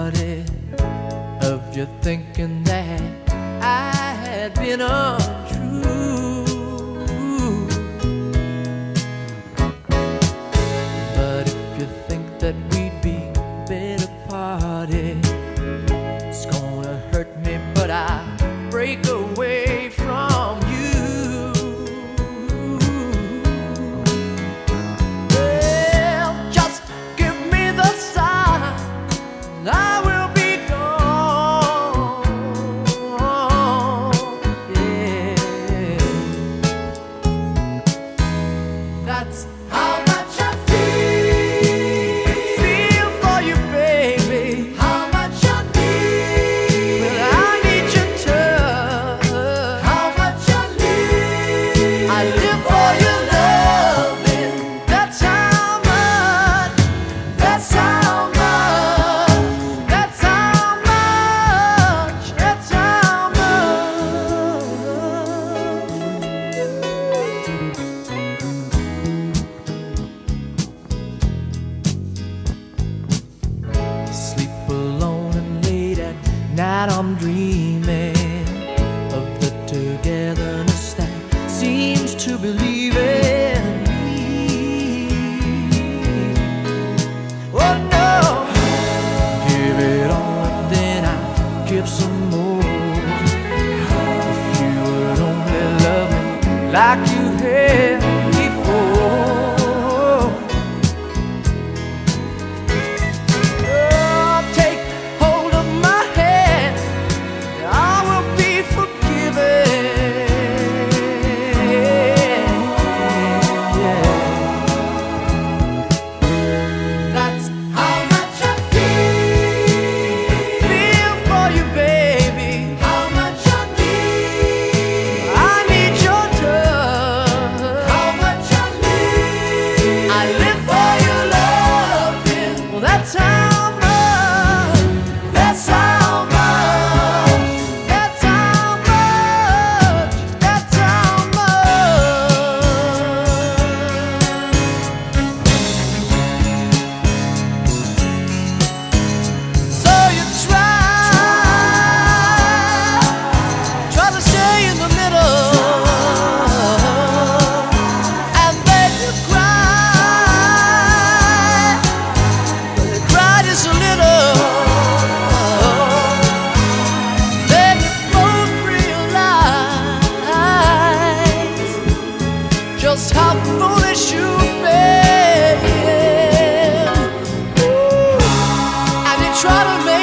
party of you thinking that I had been untrue. But if you think that we'd be better party, it's gonna hurt me, but I break away from you. Well, just give me the sign, I will be gone. Yeah, that's how much I feel for you, baby. How much I need. Well, I need your touch. How much I need. I live for your loving. That's how much. That's how much. That's how much. That's how much. Sleep alone and late at night I'm dreaming of the togetherness that seems to believe in me. Oh no, give it all and then I'll give some more. If you would only love me like you had before. Oh, take hold of my hand, I will be forgiven. Yeah. That's how much I feel for you, baby. How much I need your touch. How much I need. I live for your loving. Well, that's how much. That's how much. That's how much. That's how much. So you try to stay in the middle, and then you cry, but you cried just a little. Then you both realize just how foolish you've been, and you try to make